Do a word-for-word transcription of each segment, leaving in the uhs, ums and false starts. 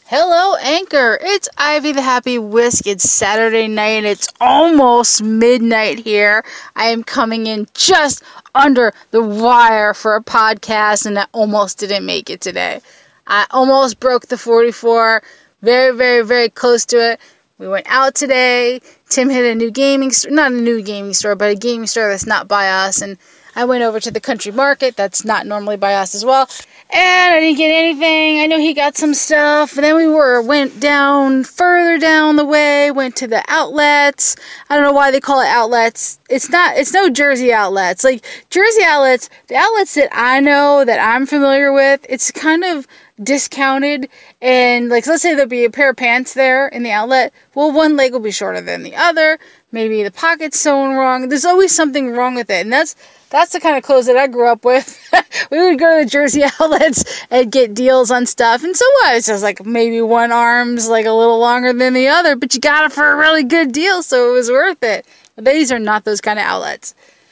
Hello, Anchor. It's Ivy the Happy Whisk. It's Saturday night. It's almost midnight here. I am coming in just under the wire for a podcast, and I almost didn't make it today. I almost broke the forty-four. Very, very, very close to it. We went out today. Tim hit a new gaming store. Not a new gaming store, but a gaming store that's not by us. And I went over to the country market. That's not normally by us as well. And I didn't get anything. I know he got some stuff. And then we were went down further down the way, went to the outlets. I don't know why they call it outlets. It's not, it's no Jersey outlets. Like Jersey outlets, the outlets that I know, that I'm familiar with, it's kind of discounted. And like, let's say there'll be a pair of pants there in the outlet. Well, one leg will be shorter than the other. Maybe the pocket's sewn wrong. There's always something wrong with it. And that's That's the kind of clothes that I grew up with. We would go to the Jersey outlets and get deals on stuff. And so what? It's just like maybe one arm's like a little longer than the other, but you got it for a really good deal, so it was worth it. But these are not those kind of outlets.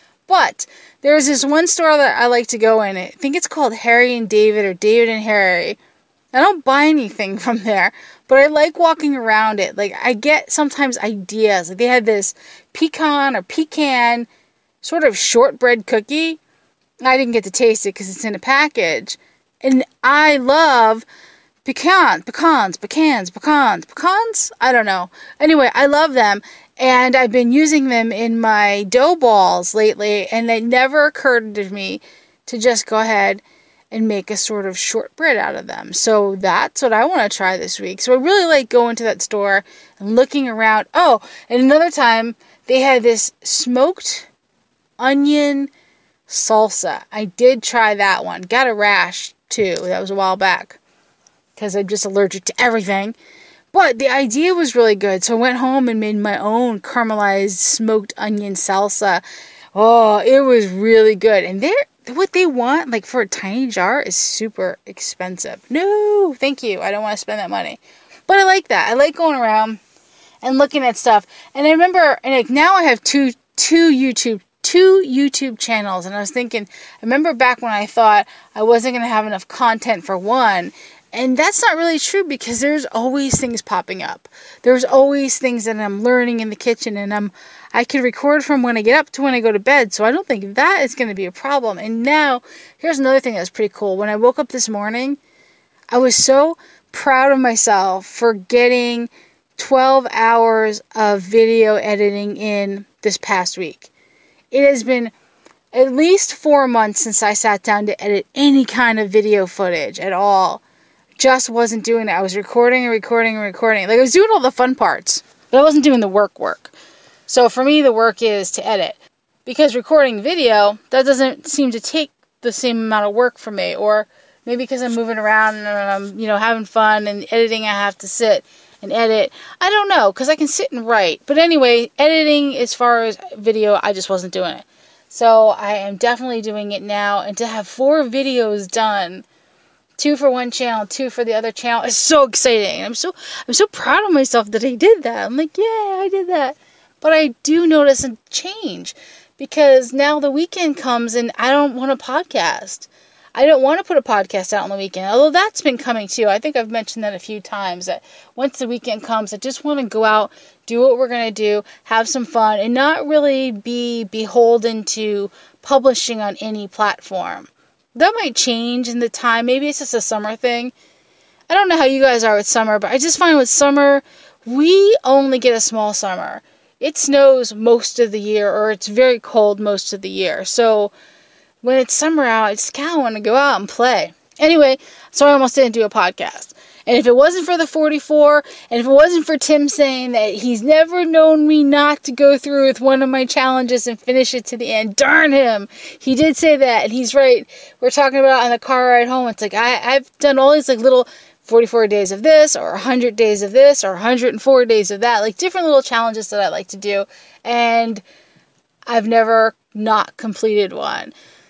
But there's this one store that I like to go in. I think it's called Harry and David or David and Harry. I don't buy anything from there, but I like walking around it. Like I get sometimes ideas. Like they had this pecan or pecan sort of shortbread cookie. I didn't get to taste it because it's in a package. And I love pecans, pecans, pecans, pecans, pecans. I don't know. Anyway, I love them. And I've been using them in my dough balls lately. And it never occurred to me to just go ahead and make a sort of shortbread out of them. So that's what I want to try this week. So I really like going to that store and looking around. Oh, and another time they had this smoked onion salsa. I did try that one. Got a rash too. That was a while back because I'm just allergic to everything. But the idea was really good. So I went home and made my own caramelized smoked onion salsa. Oh, it was really good. And they're, what they want, like for a tiny jar, is super expensive. No, thank you. I don't want to spend that money. But I like that. I like going around and looking at stuff. And I remember, and like now I have two two YouTube two YouTube channels, and I was thinking, I remember back when I thought I wasn't going to have enough content for one, and that's not really true because there's always things popping up. There's always things that I'm learning in the kitchen, and I'm I can record from when I get up to when I go to bed, so I don't think that is going to be a problem. And now, here's another thing that's pretty cool. When I woke up this morning, I was so proud of myself for getting twelve hours of video editing in this past week. It has been at least four months since I sat down to edit any kind of video footage at all. Just wasn't doing it. I was recording and recording and recording. Like I was doing all the fun parts, but I wasn't doing the work work. So for me, the work is to edit. Because recording video, that doesn't seem to take the same amount of work for me. Or maybe because I'm moving around and I'm, you know, having fun, and editing I have to sit and edit. I don't know, because I can sit and write. But anyway, editing as far as video, I just wasn't doing it. So I am definitely doing it now. And to have four videos done, two for one channel, two for the other channel, is so exciting. I'm so I'm so proud of myself that I did that. I'm like, yeah, I did that. But I do notice a change, because now the weekend comes and I don't want to podcast. I don't want to put a podcast out on the weekend, although that's been coming too. I think I've mentioned that a few times, that once the weekend comes, I just want to go out, do what we're going to do, have some fun, and not really be beholden to publishing on any platform. That might change in the time. Maybe it's just a summer thing. I don't know how you guys are with summer, but I just find with summer, we only get a small summer. It snows most of the year, or it's very cold most of the year. So when it's summer out, I just kind of want to go out and play. Anyway, so I almost didn't do a podcast. And if it wasn't for the forty-four, and if it wasn't for Tim saying that he's never known me not to go through with one of my challenges and finish it to the end, darn him, he did say that, and he's right. We're talking about on the car ride home. It's like I, I've done all these like little forty-four days of this, or one hundred days of this, or one hundred four days of that, like different little challenges that I like to do, and I've never not completed one.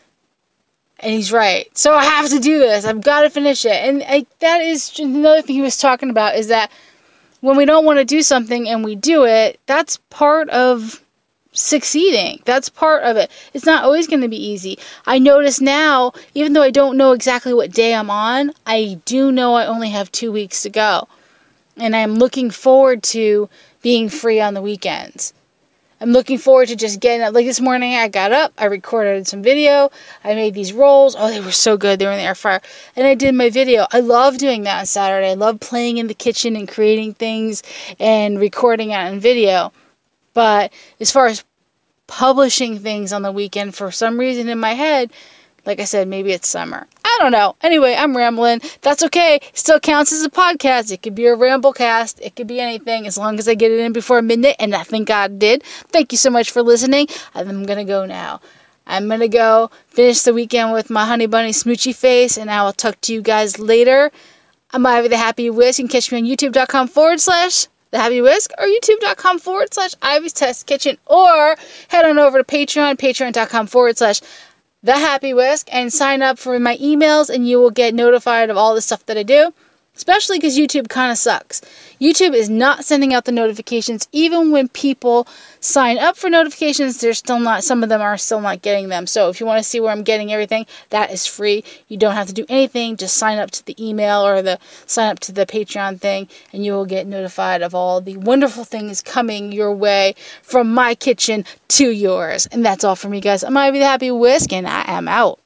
And he's right. So I have to do this. I've got to finish it. And I, that is another thing he was talking about, is that when we don't want to do something and we do it, that's part of succeeding. That's part of it. It's not always going to be easy. I notice now, even though I don't know exactly what day I'm on, I do know I only have two weeks to go. And I'm looking forward to being free on the weekends. I'm looking forward to just getting up. Like this morning, I got up, I recorded some video, I made these rolls. Oh, they were so good. They were in the air fryer. And I did my video. I love doing that on Saturday. I love playing in the kitchen and creating things and recording it on video. But as far as publishing things on the weekend, for some reason in my head, like I said, maybe it's summer. I don't know. Anyway, I'm rambling. That's okay. It still counts as a podcast. It could be a ramblecast. It could be anything as long as I get it in before midnight, and I think God did. Thank you so much for listening. I'm going to go now. I'm going to go finish the weekend with my honey bunny smoochy face, and I will talk to you guys later. I'm Ivy the Happy Whisk. You can catch me on youtube.com forward slash The Happy Whisk or youtube.com forward slash Ivy's Test Kitchen, or head on over to Patreon, patreon.com forward slash The Happy Whisk, and sign up for my emails, and you will get notified of all the stuff that I do, especially because YouTube kind of sucks. YouTube is not sending out the notifications. Even when people sign up for notifications, they're still not, some of them are still not getting them. So if you want to see where I'm getting everything, that is free. You don't have to do anything. Just sign up to the email or the sign up to the Patreon thing, and you will get notified of all the wonderful things coming your way from my kitchen to yours. And that's all for me, guys. I'm Ivy the Happy Whisk, and I am out.